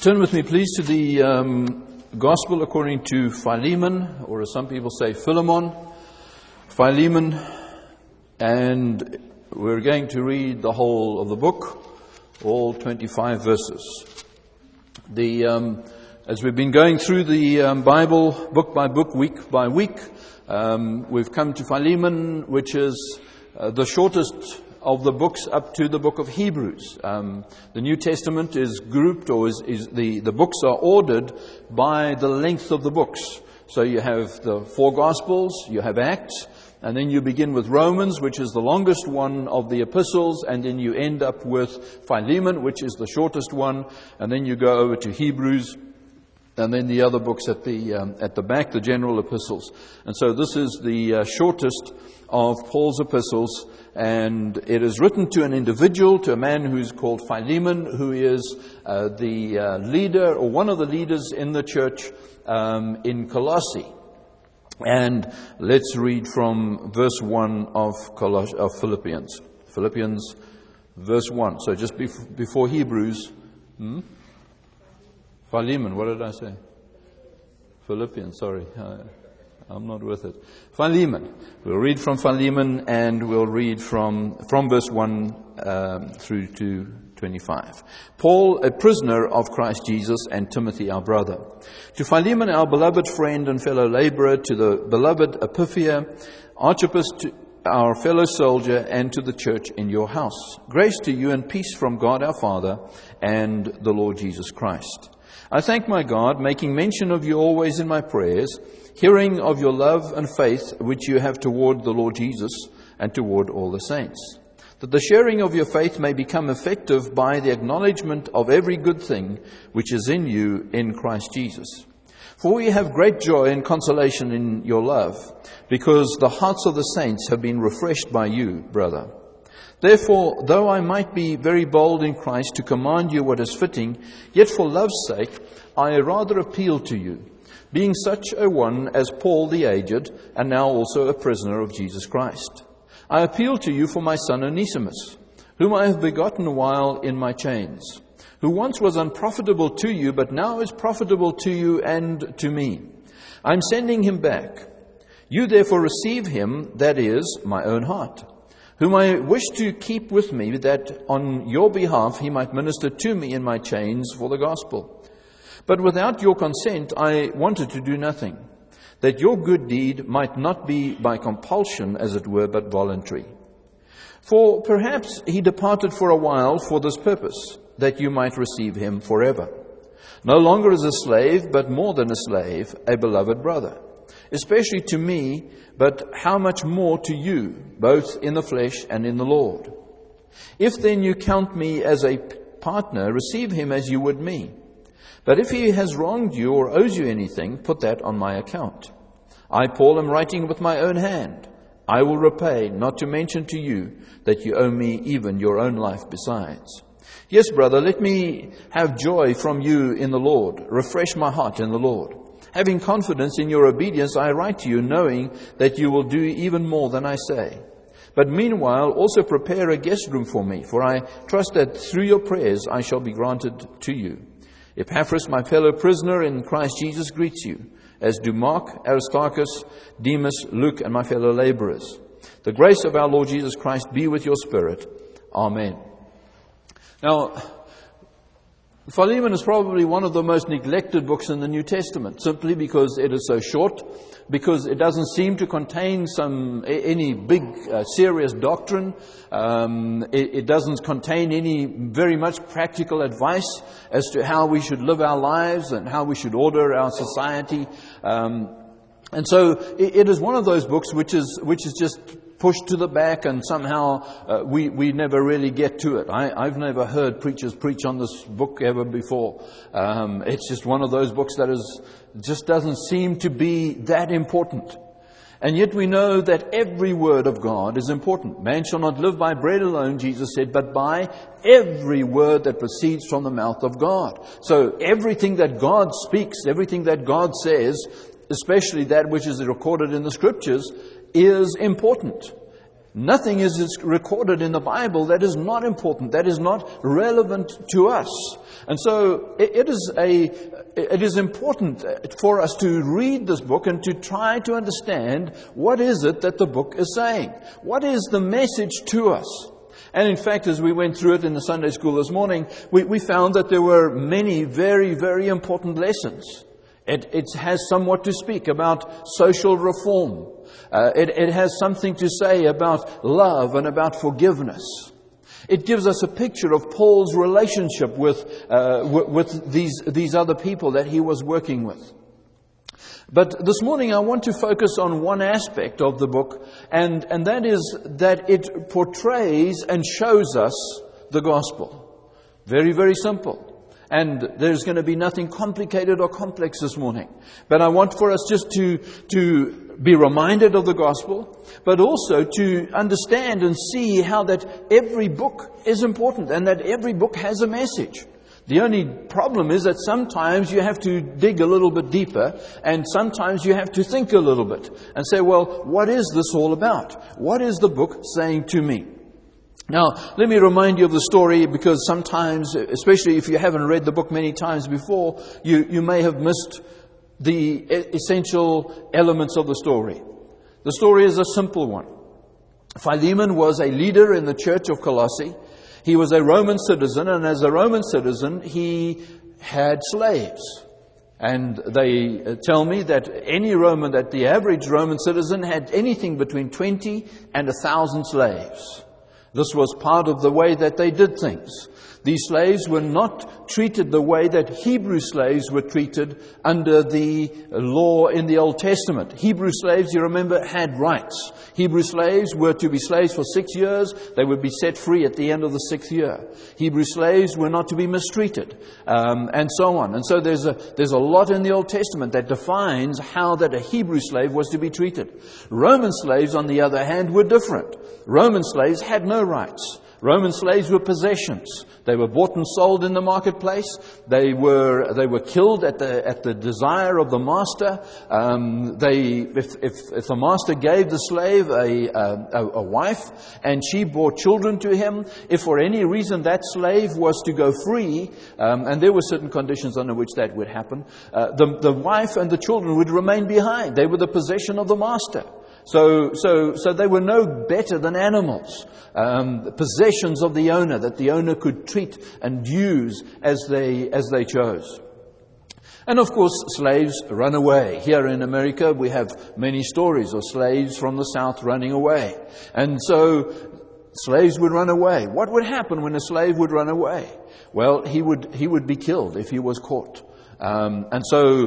Turn with me, please, to the Gospel according to Philemon, or as some people say, Philemon. Philemon, and we're going to read the whole of the book, all 25 verses. As we've been going through the Bible, book by book, week by week, we've come to Philemon, which is the shortest of the books up to the book of Hebrews. The New Testament is grouped, or the books are ordered by the length of the books. So you have the four Gospels, you have Acts, and then you begin with Romans, which is the longest one of the epistles, and then you end up with Philemon, which is the shortest one, and then you go over to Hebrews, and then the other books at the back, the general epistles. And so this is the shortest of Paul's epistles, and it is written to an individual, to a man who's called Philemon, who is the leader, or one of the leaders in the church in Colossae. And let's read from verse 1 of Philippians. Philippians, verse 1. So just before Hebrews. Philemon, what did I say? Philippians, sorry. I'm not with it. Philemon. We'll read from Philemon, and we'll read from verse 1 through to 25. Paul, a prisoner of Christ Jesus, and Timothy, our brother. To Philemon, our beloved friend and fellow laborer, to the beloved Epiphaia, Archippus, our fellow soldier, and to the church in your house. Grace to you and peace from God our Father and the Lord Jesus Christ. I thank my God, making mention of you always in my prayers, hearing of your love and faith which you have toward the Lord Jesus and toward all the saints, that the sharing of your faith may become effective by the acknowledgement of every good thing which is in you in Christ Jesus. For we have great joy and consolation in your love, because the hearts of the saints have been refreshed by you, brother. Therefore, though I might be very bold in Christ to command you what is fitting, yet for love's sake I rather appeal to you, being such a one as Paul the aged, and now also a prisoner of Jesus Christ. I appeal to you for my son Onesimus, whom I have begotten while in my chains, who once was unprofitable to you, but now is profitable to you and to me. I am sending him back. You therefore receive him, that is, my own heart, whom I wish to keep with me, that on your behalf he might minister to me in my chains for the gospel. But without your consent I wanted to do nothing, that your good deed might not be by compulsion, as it were, but voluntary. For perhaps he departed for a while for this purpose, that you might receive him forever, no longer as a slave, but more than a slave, a beloved brother, especially to me, but how much more to you, both in the flesh and in the Lord. If then you count me as a partner, receive him as you would me. But if he has wronged you or owes you anything, put that on my account. I, Paul, am writing with my own hand. I will repay, not to mention to you that you owe me even your own life besides. Yes, brother, let me have joy from you in the Lord. Refresh my heart in the Lord. Having confidence in your obedience, I write to you, knowing that you will do even more than I say. But meanwhile, also prepare a guest room for me, for I trust that through your prayers I shall be granted to you. Epaphras, my fellow prisoner in Christ Jesus, greets you, as do Mark, Aristarchus, Demas, Luke, and my fellow laborers. The grace of our Lord Jesus Christ be with your spirit. Amen. Now, Philemon is probably one of the most neglected books in the New Testament, simply because it is so short, because it doesn't seem to contain any big serious doctrine. It doesn't contain any very much practical advice as to how we should live our lives and how we should order our society. And so it is one of those books which is just pushed to the back, and somehow we never really get to it. I've never heard preachers preach on this book ever before. It's just one of those books that just doesn't seem to be that important. And yet we know that every word of God is important. Man shall not live by bread alone, Jesus said, but by every word that proceeds from the mouth of God. So everything that God speaks, everything that God says, especially that which is recorded in the Scriptures, is important. Nothing is recorded in the Bible that is not important, that is not relevant to us. And so it is important for us to read this book and to try to understand what is it that the book is saying. What is the message to us? And in fact, as we went through it in the Sunday school this morning, we found that there were many very, very important lessons. It has somewhat to speak about social reform. It has something to say about love and about forgiveness. It gives us a picture of Paul's relationship with these other people that he was working with. But this morning I want to focus on one aspect of the book, and that is that it portrays and shows us the gospel. Very, very simple. And there's going to be nothing complicated or complex this morning. But I want for us just to be reminded of the gospel, but also to understand and see how that every book is important and that every book has a message. The only problem is that sometimes you have to dig a little bit deeper, and sometimes you have to think a little bit and say, well, what is this all about? What is the book saying to me? Now, let me remind you of the story, because sometimes, especially if you haven't read the book many times before, you may have missed the essential elements of the story. The story is a simple one. Philemon was a leader in the church of Colossae. He was a Roman citizen, and as a Roman citizen, he had slaves. And they tell me that the average Roman citizen had anything between 20 and 1,000 slaves. This was part of the way that they did things. These slaves were not treated the way that Hebrew slaves were treated under the law in the Old Testament. Hebrew slaves, you remember, had rights. Hebrew slaves were to be slaves for 6 years. They would be set free at the end of the 6th year. Hebrew slaves were not to be mistreated, and so on. And so there's a lot in the Old Testament that defines how that a Hebrew slave was to be treated. Roman slaves, on the other hand, were different. Roman slaves had no rights. Roman slaves were possessions. They were bought and sold in the marketplace. They were killed at the desire of the master. If the master gave the slave a wife and she bore children to him, if for any reason that slave was to go free, and there were certain conditions under which that would happen, the wife and the children would remain behind. They were the possession of the master. So they were no better than animals, possessions of the owner that the owner could treat and use as they chose. And of course, slaves run away. Here in America, we have many stories of slaves from the South running away. And so slaves would run away. What would happen when a slave would run away? Well, he would be killed if he was caught. And so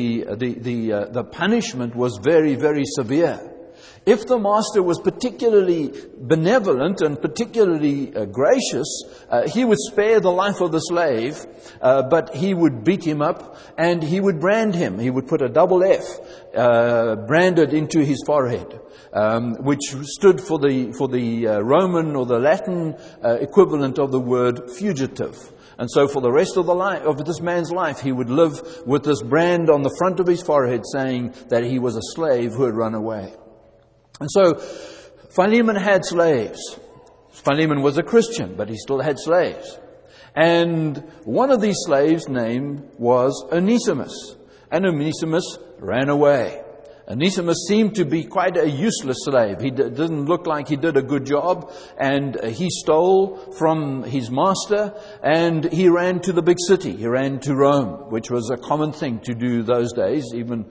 the punishment was very, very severe. If the master was particularly benevolent and particularly gracious, he would spare the life of the slave, but he would beat him up and he would brand him. He would put a double F branded into his forehead, which stood for the Roman or the Latin equivalent of the word fugitive. And so for the rest of this man's life, he would live with this brand on the front of his forehead saying that he was a slave who had run away. And so Philemon had slaves. Philemon was a Christian, but he still had slaves. And one of these slaves' name was Onesimus. And Onesimus ran away. Onesimus seemed to be quite a useless slave. He didn't look like he did a good job. And he stole from his master and he ran to the big city. He ran to Rome, which was a common thing to do those days,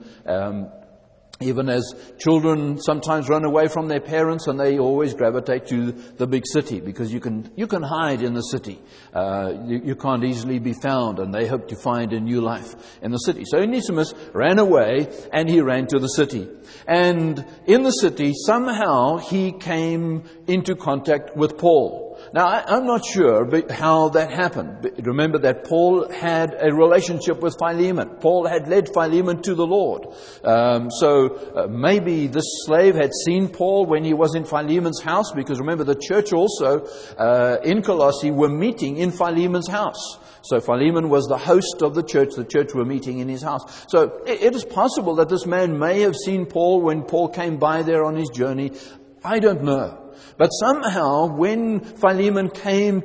even as children sometimes run away from their parents, and they always gravitate to the big city because you can hide in the city. You can't easily be found, and they hope to find a new life in the city. So Onesimus ran away and he ran to the city. And in the city, somehow he came into contact with Paul. Now, I'm not sure how that happened. Remember that Paul had a relationship with Philemon. Paul had led Philemon to the Lord. So maybe this slave had seen Paul when he was in Philemon's house, because remember the church also in Colossae were meeting in Philemon's house. So Philemon was the host of the church were meeting in his house. So it is possible that this man may have seen Paul when Paul came by there on his journey. I don't know. But somehow, when Onesimus came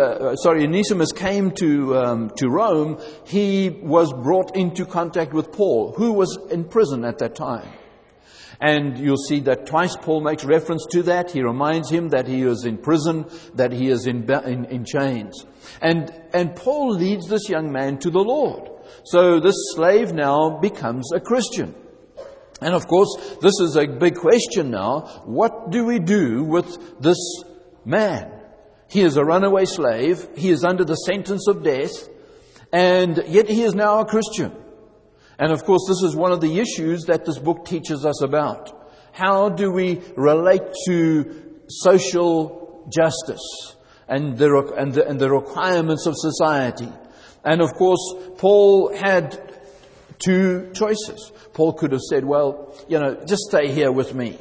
to Rome, he was brought into contact with Paul, who was in prison at that time. And you'll see that twice Paul makes reference to that. He reminds him that he is in prison, that he is in chains. And Paul leads this young man to the Lord. So this slave now becomes a Christian. And of course, this is a big question now. What do we do with this man? He is a runaway slave. He is under the sentence of death. And yet he is now a Christian. And of course, this is one of the issues that this book teaches us about. How do we relate to social justice and the requirements of society? And of course, Paul had two choices. Paul could have said, well, just stay here with me.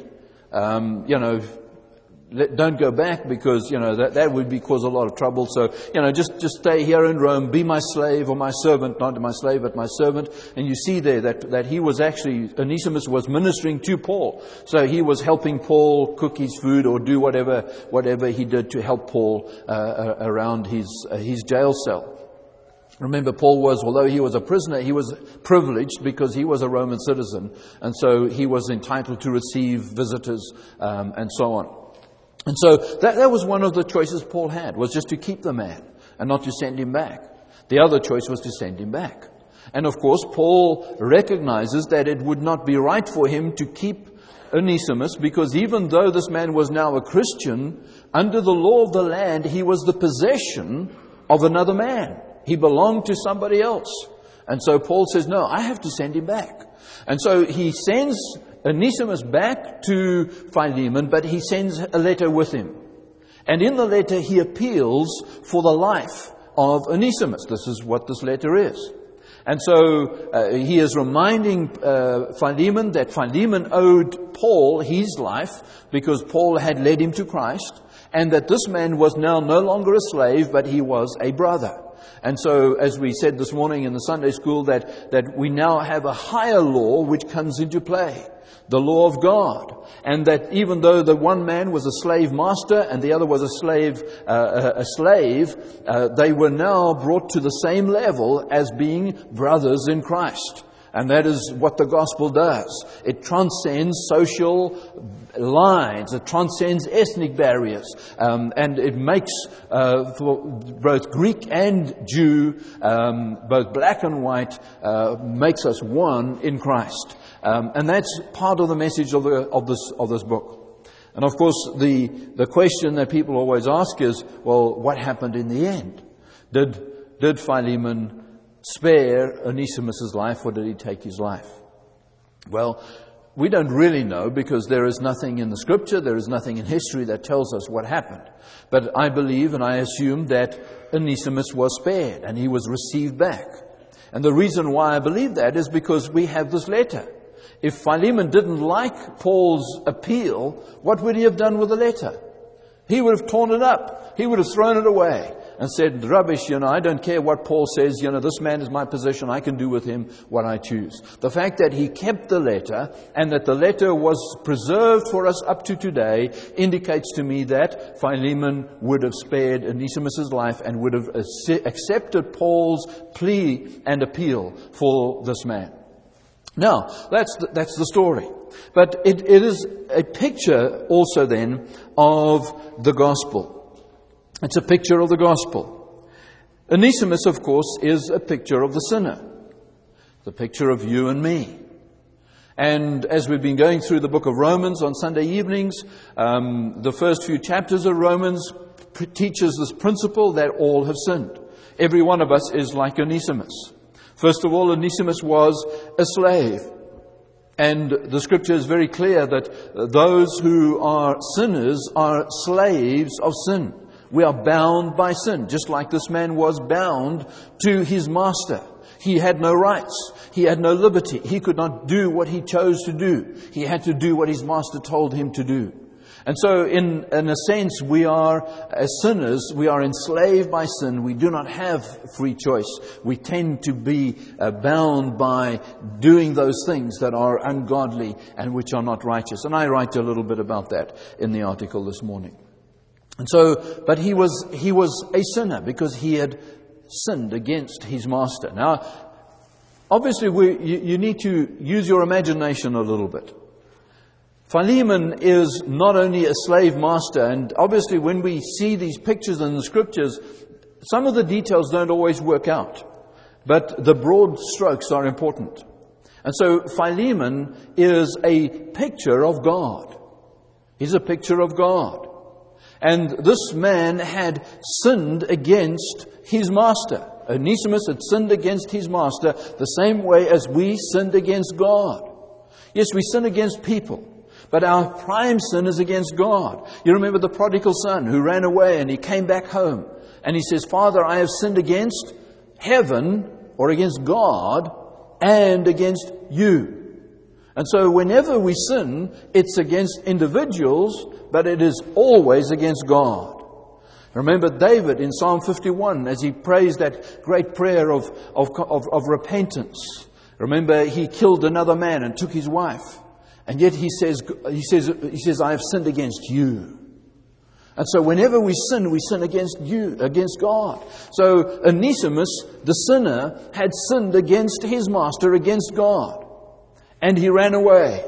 Don't go back because, that would cause a lot of trouble. So, just stay here in Rome, be my slave or my servant, not my slave, but my servant. And you see there that he was actually, Onesimus was ministering to Paul. So he was helping Paul cook his food or do whatever he did to help Paul around his jail cell. Remember, Paul although he was a prisoner, he was privileged because he was a Roman citizen. And so he was entitled to receive visitors and so on. And so that was one of the choices Paul had, was just to keep the man and not to send him back. The other choice was to send him back. And of course, Paul recognizes that it would not be right for him to keep Onesimus, because even though this man was now a Christian, under the law of the land, he was the possession of another man. He belonged to somebody else. And so Paul says, no, I have to send him back. And so he sends Onesimus back to Philemon, but he sends a letter with him. And in the letter, he appeals for the life of Onesimus. This is what this letter is. And so he is reminding Philemon that Philemon owed Paul his life because Paul had led him to Christ, and that this man was now no longer a slave, but he was a brother. And so, as we said this morning in the Sunday school, that we now have a higher law which comes into play, the law of God. And that even though the one man was a slave master and the other was a slave, they were now brought to the same level as being brothers in Christ. And that is what the gospel does. It transcends social lines. It transcends ethnic barriers. And it makes, for both Greek and Jew, both black and white, makes us one in Christ. And that's part of the message of this book. And of course, the question that people always ask is, well, what happened in the end? Did Philemon spare Onesimus' life, or did he take his life? Well, we don't really know, because there is nothing in the scripture, there is nothing in history that tells us what happened. But I believe and I assume that Onesimus was spared and he was received back. And the reason why I believe that is because we have this letter. If Philemon didn't like Paul's appeal, what would he have done with the letter? He would have torn it up. He would have thrown it away and said, rubbish, I don't care what Paul says, this man is my possession, I can do with him what I choose. The fact that he kept the letter and that the letter was preserved for us up to today indicates to me that Philemon would have spared Onesimus' life and would have accepted Paul's plea and appeal for this man. Now, that's the story. But it is a picture also then of the gospel. It's a picture of the gospel. Onesimus, of course, is a picture of the sinner. The picture of you and me. And as we've been going through the book of Romans on Sunday evenings, the first few chapters of Romans teaches this principle that all have sinned. Every one of us is like Onesimus. First of all, Onesimus was a slave. And the scripture is very clear that those who are sinners are slaves of sin. We are bound by sin, just like this man was bound to his master. He had no rights. He had no liberty. He could not do what he chose to do. He had to do what his master told him to do. And so in a sense, we are, as sinners, we are enslaved by sin. We do not have free choice. We tend to be bound by doing those things that are ungodly and which are not righteous. And I write a little bit about that in the article this morning. And so, but he was a sinner because he had sinned against his master. Now, obviously, you need to use your imagination a little bit. Philemon is not only a slave master, and obviously when we see these pictures in the scriptures, some of the details don't always work out, but the broad strokes are important. And so Philemon is a picture of God. He's a picture of God. And this man had sinned against his master. Onesimus had sinned against his master the same way as we sinned against God. Yes, we sin against people. But our prime sin is against God. You remember the prodigal son who ran away and he came back home. And he says, Father, I have sinned against heaven or against God and against you. And so whenever we sin, it's against individuals, but it is always against God. Remember David in Psalm 51 as he prays that great prayer of repentance. Remember he killed another man and took his wife. And yet he says, I have sinned against you. And so whenever we sin against you, against God. So Onesimus, the sinner, had sinned against his master, against God. And he ran away.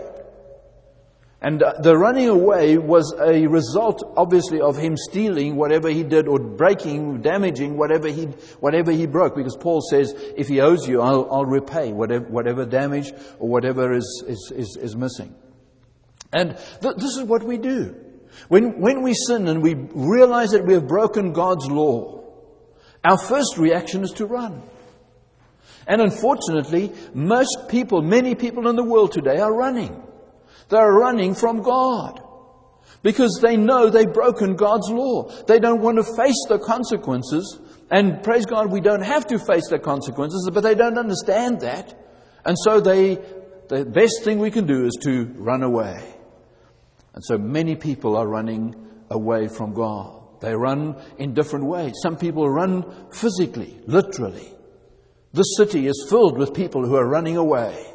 And the running away was a result, obviously, of him stealing whatever he did or breaking, damaging whatever he broke. Because Paul says, if he owes you, I'll repay whatever damage or whatever is missing. And this is what we do. When we sin and we realize that we have broken God's law, our first reaction is to run. And unfortunately, many people in the world today are running. They're running from God because they know they've broken God's law. They don't want to face the consequences. And praise God, we don't have to face the consequences, but they don't understand that. And so the best thing we can do is to run away. And so many people are running away from God. They run in different ways. Some people run physically, literally. This city is filled with people who are running away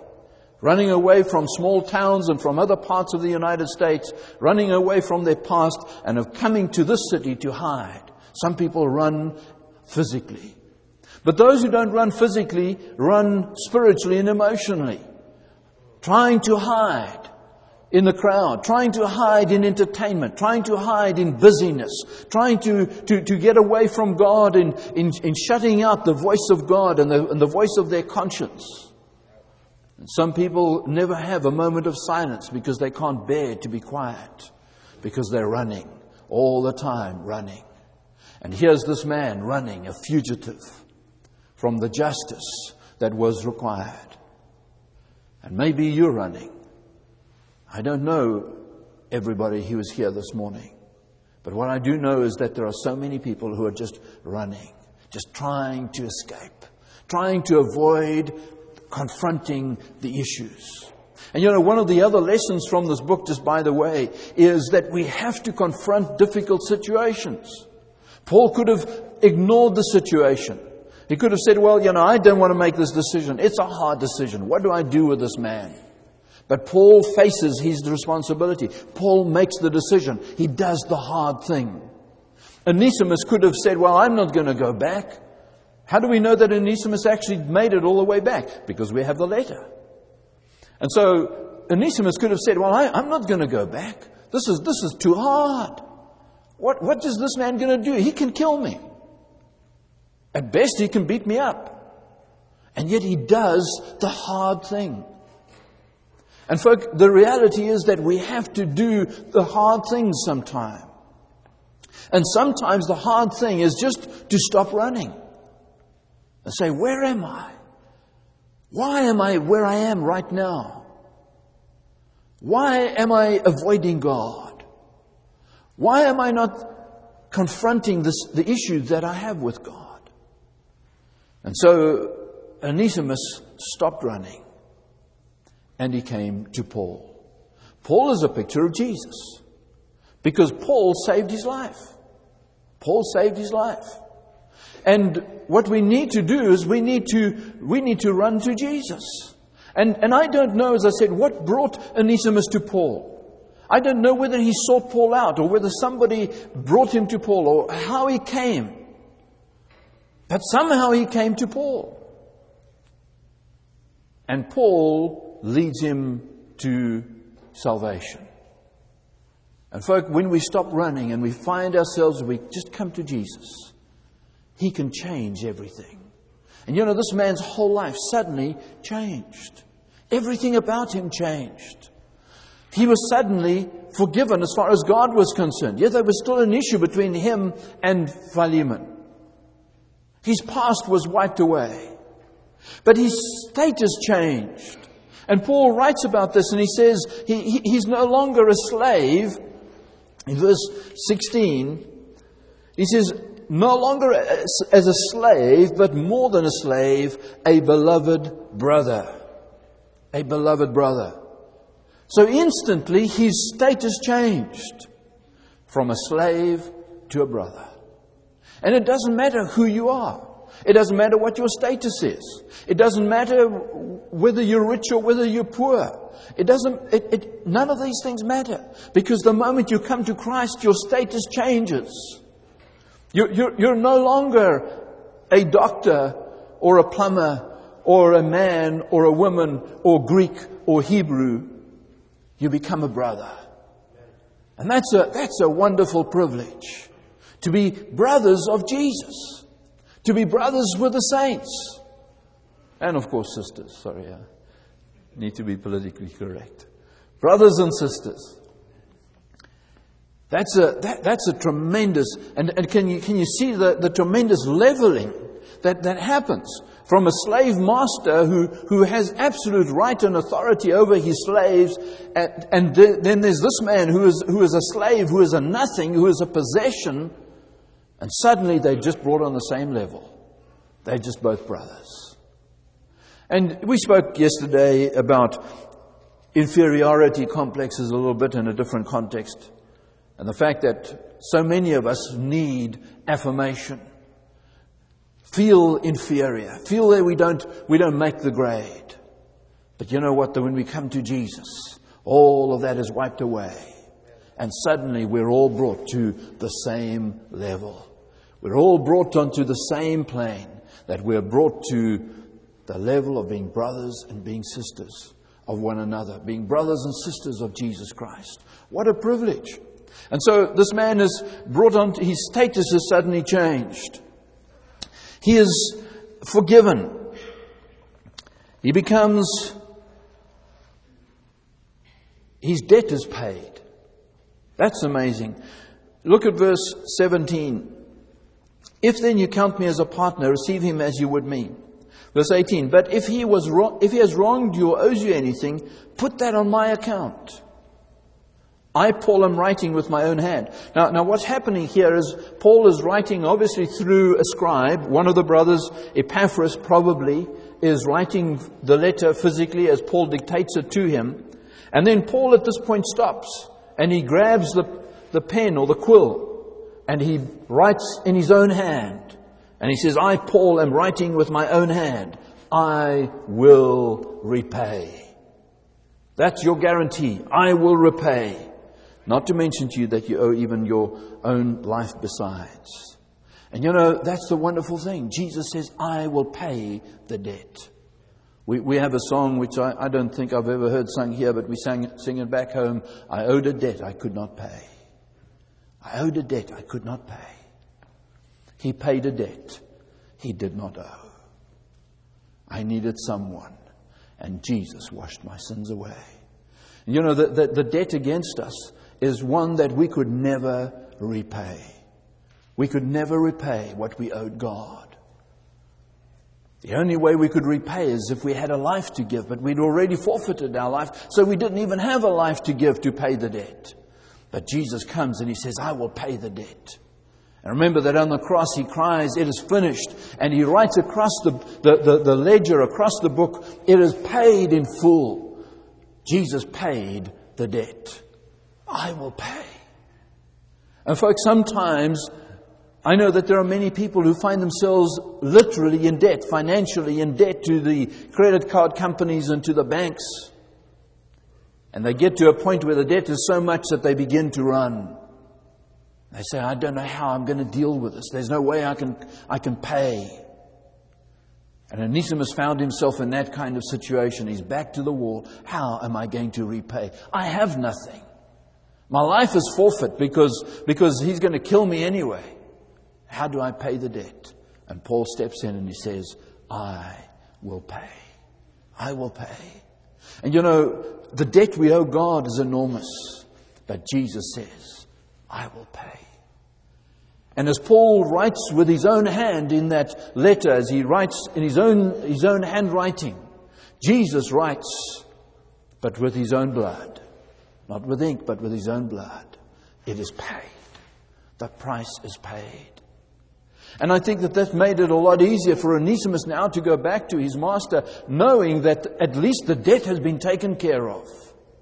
from small towns and from other parts of the United States, running away from their past and of coming to this city to hide. Some people run physically. But those who don't run physically run spiritually and emotionally, trying to hide in the crowd, trying to hide in entertainment, trying to hide in busyness, trying to get away from God in shutting out the voice of God and the voice of their conscience. Some people never have a moment of silence because they can't bear to be quiet, because they're running all the time, running. And here's this man running, a fugitive from the justice that was required. And maybe you're running. I don't know everybody who is here this morning, but what I do know is that there are so many people who are just running, just trying to escape, trying to avoid confronting the issues. And one of the other lessons from this book, just by the way, is that we have to confront difficult situations. Paul could have ignored the situation. He could have said, well, I don't want to make this decision. It's a hard decision. What do I do with this man? But Paul faces his responsibility. Paul makes the decision. He does the hard thing. Onesimus could have said, well, I'm not going to go back. How do we know that Onesimus actually made it all the way back? Because we have the letter. And so Onesimus could have said, well, I'm not going to go back. This is too hard. What is this man going to do? He can kill me. At best, he can beat me up. And yet he does the hard thing. And folk, the reality is that we have to do the hard things sometime. And sometimes the hard thing is just to stop running. And say, where am I? Why am I where I am right now? Why am I avoiding God? Why am I not confronting the issues that I have with God? And so Onesimus stopped running and he came to Paul. Paul is a picture of Jesus. Because Paul saved his life. Paul saved his life. And what we need to do is we need to run to Jesus. And I don't know, as I said, what brought Onesimus to Paul. I don't know whether he sought Paul out or whether somebody brought him to Paul or how he came. But somehow he came to Paul. And Paul leads him to salvation. And folk, when we stop running and we find ourselves, we just come to Jesus, He can change everything. And you know, this man's whole life suddenly changed. Everything about him changed. He was suddenly forgiven as far as God was concerned. Yet there was still an issue between him and Philemon. His past was wiped away. But his status changed. And Paul writes about this and he says he's no longer a slave. In verse 16, he says, no longer as a slave, but more than a slave, a beloved brother. A beloved brother. So instantly his status changed from a slave to a brother. And it doesn't matter who you are. It doesn't matter what your status is. It doesn't matter whether you're rich or whether you're poor. None of these things matter. Because the moment you come to Christ, your status changes. You're no longer a doctor or a plumber or a man or a woman or Greek or Hebrew. You become a brother. And that's a wonderful privilege. To be brothers of Jesus. To be brothers with the saints. And of course sisters. Sorry, I need to be politically correct. Brothers and sisters. That's a tremendous, and can you see the tremendous leveling that happens from a slave master who has absolute right and authority over his slaves, and then there's this man who is a slave, who is a nothing, who is a possession, and suddenly they're just brought on the same level. They're just both brothers. And we spoke yesterday about inferiority complexes a little bit in a different context. And the fact that so many of us need affirmation. Feel inferior. Feel that we don't make the grade. But you know what? When we come to Jesus, all of that is wiped away. And suddenly we're all brought to the same level. We're all brought onto the same plane. That we're brought to the level of being brothers and being sisters of one another. Being brothers and sisters of Jesus Christ. What a privilege. And so this man is brought on, his status has suddenly changed. He is forgiven. He becomes, his debt is paid. That's amazing. Look at verse 17. If then you count me as a partner, receive him as you would me. Verse 18. But if he has wronged you or owes you anything, put that on my account. I, Paul, am writing with my own hand. Now what's happening here is Paul is writing obviously through a scribe. One of the brothers, Epaphras, probably is writing the letter physically as Paul dictates it to him. And then Paul at this point stops and he grabs the pen or the quill and he writes in his own hand. And he says, I, Paul, am writing with my own hand. I will repay. That's your guarantee. I will repay. Not to mention to you that you owe even your own life besides. And you know, that's the wonderful thing. Jesus says, I will pay the debt. We have a song which I don't think I've ever heard sung here, but we sing it back home. I owed a debt I could not pay. I owed a debt I could not pay. He paid a debt he did not owe. I needed someone, and Jesus washed my sins away. And you know, the debt against us is one that we could never repay. We could never repay what we owed God. The only way we could repay is if we had a life to give, but we'd already forfeited our life, so we didn't even have a life to give to pay the debt. But Jesus comes and He says, I will pay the debt. And remember that on the cross He cries, it is finished. And He writes across the ledger, across the book, it is paid in full. Jesus paid the debt. I will pay. And folks, sometimes I know that there are many people who find themselves literally in debt, financially in debt to the credit card companies and to the banks. And they get to a point where the debt is so much that they begin to run. They say, I don't know how I'm going to deal with this. There's no way I can pay. And Onesimus found himself in that kind of situation. He's back to the wall. How am I going to repay? I have nothing. My life is forfeit because he's going to kill me anyway. How do I pay the debt? And Paul steps in and he says, I will pay. I will pay. And you know, the debt we owe God is enormous. But Jesus says, I will pay. And as Paul writes with his own hand in that letter, as he writes in his own handwriting, Jesus writes, but with his own blood. Not with ink, but with his own blood. It is paid. The price is paid. And I think that made it a lot easier for Onesimus now to go back to his master, knowing that at least the debt has been taken care of.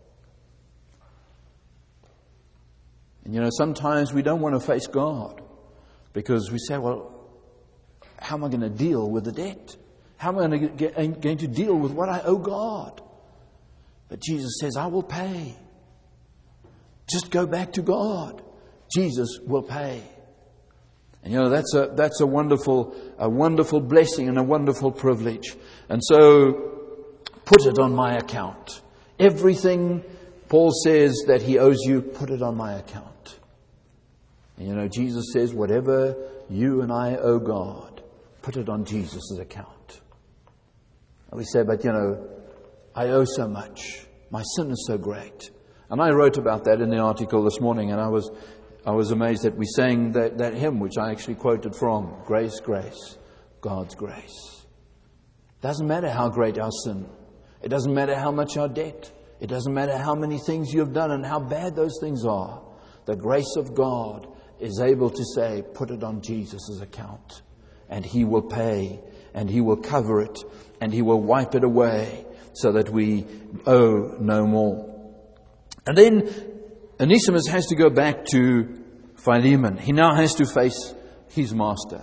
And you know, sometimes we don't want to face God because we say, well, how am I going to deal with the debt? How am I going to deal with what I owe God? But Jesus says, I will pay. Just go back to God. Jesus will pay. And you know, that's a wonderful blessing and a wonderful privilege. And so, put it on my account. Everything Paul says that he owes you, put it on my account. And you know, Jesus says, whatever you and I owe God, put it on Jesus' account. And we say, but you know, I owe so much. My sin is so great. And I wrote about that in the article this morning, and I was amazed that we sang that hymn, which I actually quoted from. Grace, grace, God's grace. Doesn't matter how great our sin. It doesn't matter how much our debt. It doesn't matter how many things you have done and how bad those things are. The grace of God is able to say, put it on Jesus' account. And He will pay, and He will cover it, and He will wipe it away so that we owe no more. And then Onesimus has to go back to Philemon. He now has to face his master.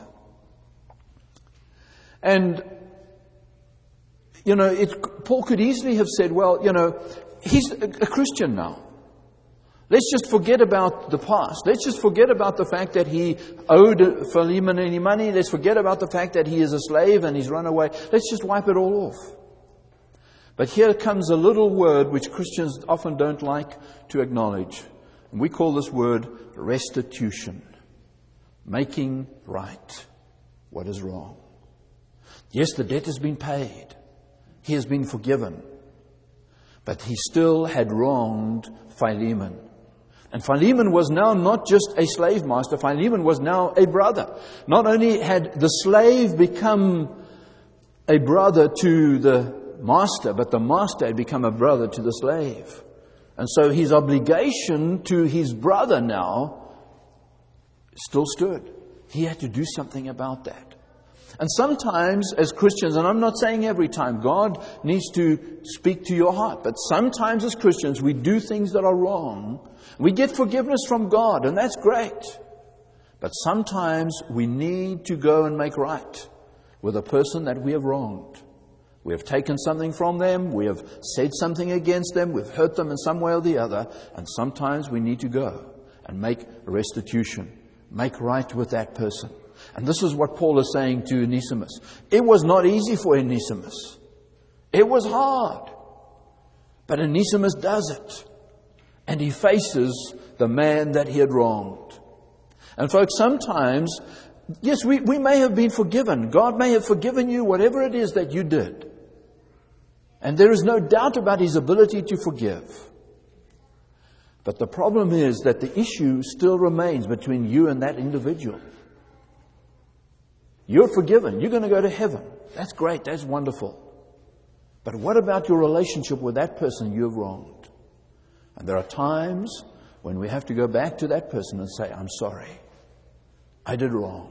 And, you know, Paul could easily have said, well, you know, he's a Christian now. Let's just forget about the past. Let's just forget about the fact that he owed Philemon any money. Let's forget about the fact that he is a slave and he's run away. Let's just wipe it all off. But here comes a little word which Christians often don't like to acknowledge. And we call this word restitution. Making right what is wrong. Yes, the debt has been paid. He has been forgiven. But he still had wronged Philemon. And Philemon was now not just a slave master. Philemon was now a brother. Not only had the slave become a brother to the master, but the master had become a brother to the slave. And so his obligation to his brother now still stood. He had to do something about that. And sometimes as Christians, and I'm not saying every time, God needs to speak to your heart, but sometimes as Christians we do things that are wrong. We get forgiveness from God, and that's great. But sometimes we need to go and make right with a person that we have wronged. We have taken something from them. We have said something against them. We've hurt them in some way or the other. And sometimes we need to go and make restitution. Make right with that person. And this is what Paul is saying to Onesimus. It was not easy for Onesimus. It was hard. But Onesimus does it. And he faces the man that he had wronged. And folks, sometimes, yes, we may have been forgiven. God may have forgiven you, whatever it is that you did. And there is no doubt about His ability to forgive. But the problem is that the issue still remains between you and that individual. You're forgiven. You're going to go to heaven. That's great. That's wonderful. But what about your relationship with that person you have wronged? And there are times when we have to go back to that person and say, I'm sorry. I did wrong.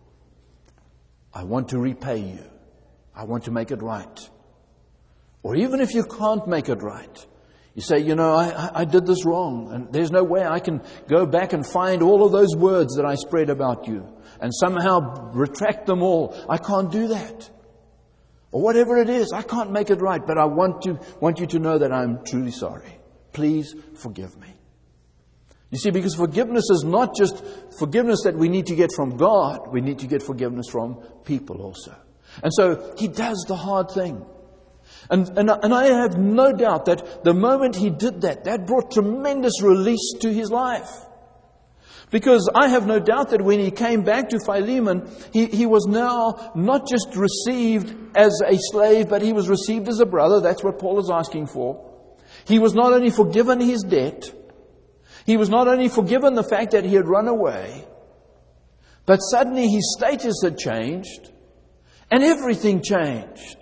I want to repay you. I want to make it right. Or even if you can't make it right, You say, I did this wrong, and there's no way I can go back and find all of those words that I spread about you and somehow retract them all. I can't do that. Or whatever it is, I can't make it right, but I want you to know that I'm truly sorry. Please forgive me. You see, because forgiveness is not just forgiveness that we need to get from God. We need to get forgiveness from people also. And so he does the hard thing. And I have no doubt that the moment he did that, that brought tremendous release to his life. Because I have no doubt that when he came back to Philemon, he was now not just received as a slave, but he was received as a brother. That's what Paul is asking for. He was not only forgiven his debt, he was not only forgiven the fact that he had run away, but suddenly his status had changed and everything changed.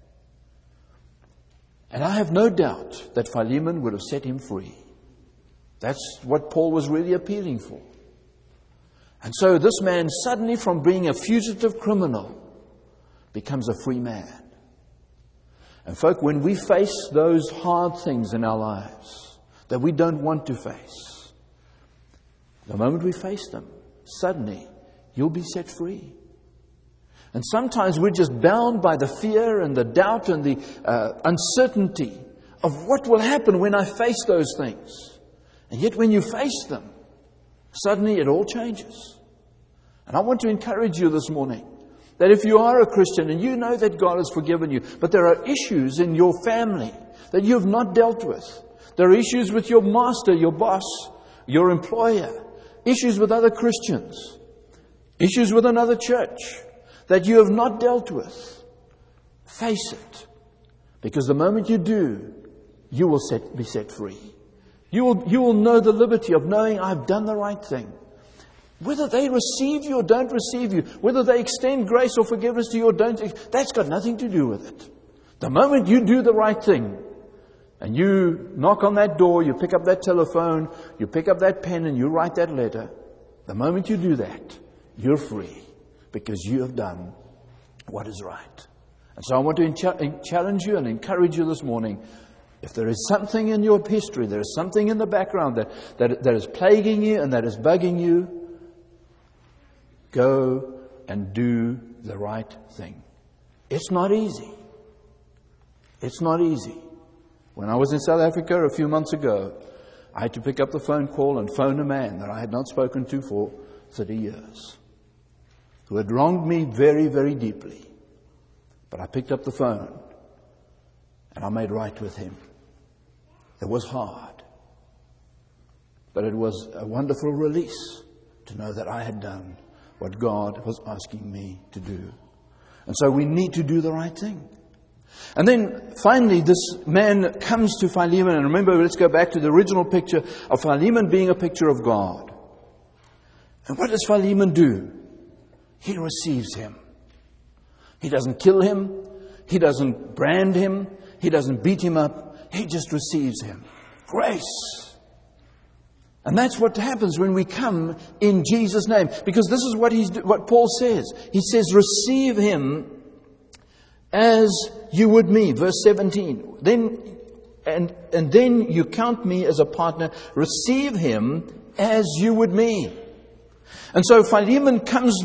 And I have no doubt that Philemon would have set him free. That's what Paul was really appealing for. And so this man suddenly, from being a fugitive criminal, becomes a free man. And folk, when we face those hard things in our lives that we don't want to face, the moment we face them, suddenly you'll be set free. And sometimes we're just bound by the fear and the doubt and the uncertainty of what will happen when I face those things. And yet when you face them, suddenly it all changes. And I want to encourage you this morning that if you are a Christian and you know that God has forgiven you, but there are issues in your family that you have not dealt with. There are issues with your master, your boss, your employer, issues with other Christians, issues with another church that you have not dealt with. Face it. Because the moment you do, you will be set free. You will know the liberty of knowing I've done the right thing. Whether they receive you or don't receive you, whether they extend grace or forgiveness to you or don't, that's got nothing to do with it. The moment you do the right thing, and you knock on that door, you pick up that telephone, you pick up that pen and you write that letter, the moment you do that, you're free. Because you have done what is right. And so I want to challenge you and encourage you this morning. If there is something in your history, there is something in the background that is plaguing you and that is bugging you, go and do the right thing. It's not easy. It's not easy. When I was in South Africa a few months ago, I had to pick up the phone call and phone a man that I had not spoken to for 30 years. Who had wronged me very, very deeply. But I picked up the phone and I made right with him. It was hard. But it was a wonderful release to know that I had done what God was asking me to do. And so we need to do the right thing. And then finally this man comes to Philemon. And remember, let's go back to the original picture of Philemon being a picture of God. And what does Philemon do? He receives him. He doesn't kill him. He doesn't brand him. He doesn't beat him up. He just receives him. Grace. And that's what happens when we come in Jesus' name. Because this is what Paul says. He says, receive him as you would me. Verse 17. Then you count me as a partner. Receive him as you would me. And so Onesimus,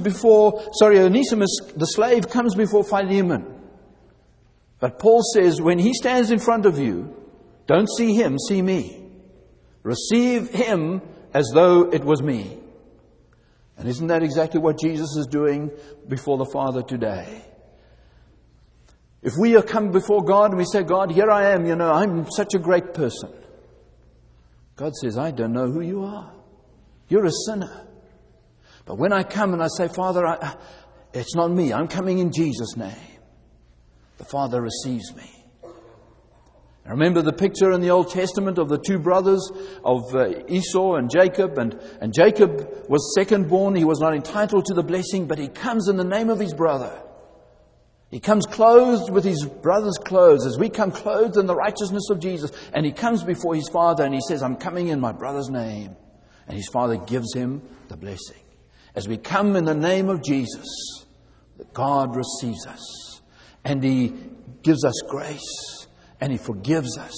the slave, comes before Philemon. But Paul says, when he stands in front of you, don't see him, see me. Receive him as though it was me. And isn't that exactly what Jesus is doing before the Father today? If we come before God and we say, God, here I am, I'm such a great person. God says, I don't know who you are. You're a sinner. But when I come and I say, Father, it's not me. I'm coming in Jesus' name. The Father receives me. I remember the picture in the Old Testament of the two brothers of Esau and Jacob. And Jacob was second born. He was not entitled to the blessing, but he comes in the name of his brother. He comes clothed with his brother's clothes, as we come clothed in the righteousness of Jesus. And he comes before his father and he says, I'm coming in my brother's name. And his father gives him the blessing. As we come in the name of Jesus, God receives us. And he gives us grace. And he forgives us.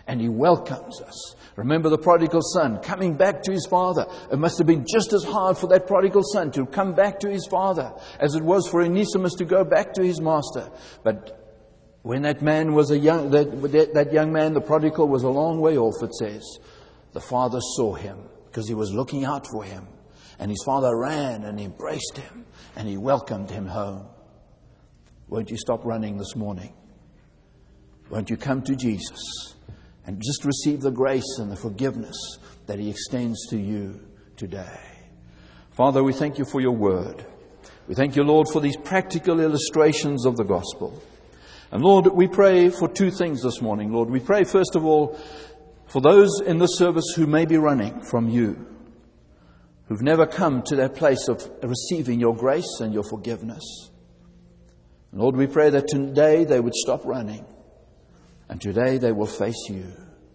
and He welcomes us. Remember the prodigal son coming back to his father. It must have been just as hard for that prodigal son to come back to his father as it was for Onesimus to go back to his master. But when that man was that young man, the prodigal, was a long way off, it says, the father saw him because he was looking out for him. And his father ran and embraced him and he welcomed him home. Won't you stop running this morning? Won't you come to Jesus and just receive the grace and the forgiveness that He extends to you today? Father, we thank You for Your word. We thank You, Lord, for these practical illustrations of the gospel. And Lord, we pray for two things this morning. Lord, we pray first of all for those in this service who may be running from You, who've never come to that place of receiving Your grace and Your forgiveness. Lord, we pray that today they would stop running. And today they will face You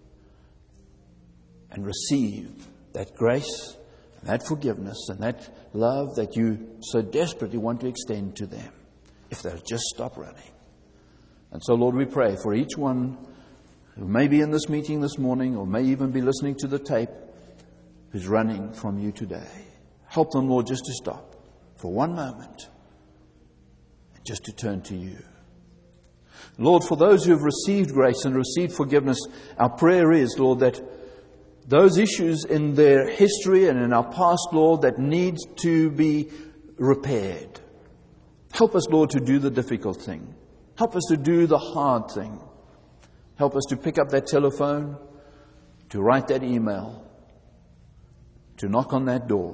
and receive that grace and that forgiveness and that love that You so desperately want to extend to them if they'll just stop running. And so, Lord, we pray for each one who may be in this meeting this morning or may even be listening to the tape who's running from You today. Help them, Lord, just to stop for one moment and just to turn to You. Lord, for those who have received grace and received forgiveness, our prayer is, Lord, that those issues in their history and in our past, Lord, that need to be repaired. Help us, Lord, to do the difficult thing. Help us to do the hard thing. Help us to pick up that telephone, to write that email, to knock on that door,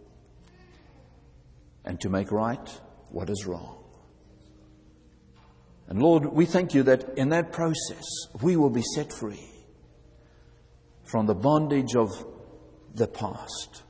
and to make right what is wrong. And Lord, we thank You that in that process, we will be set free from the bondage of the past.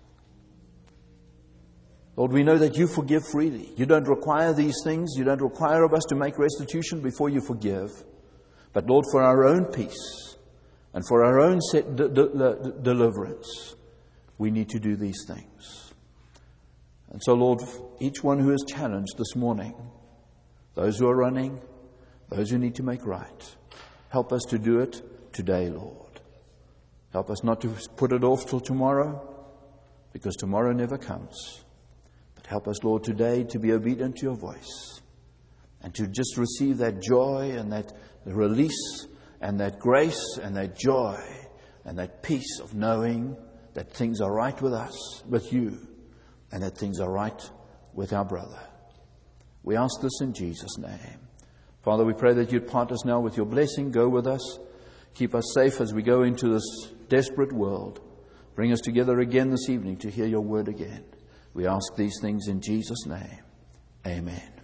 Lord, we know that You forgive freely. You don't require these things. You don't require of us to make restitution before You forgive. But Lord, for our own peace and for our own deliverance, we need to do these things. And so, Lord, each one who is challenged this morning, those who are running, those who need to make right, help us to do it today, Lord. Help us not to put it off till tomorrow, because tomorrow never comes. But help us, Lord, today to be obedient to Your voice and to just receive that joy and that release and that grace and that joy and that peace of knowing that things are right with us, with You, and that things are right with our brother. We ask this in Jesus' name. Father, we pray that You'd part us now with Your blessing. Go with us. Keep us safe as we go into this desperate world. Bring us together again this evening to hear Your word again. We ask these things in Jesus' name. Amen.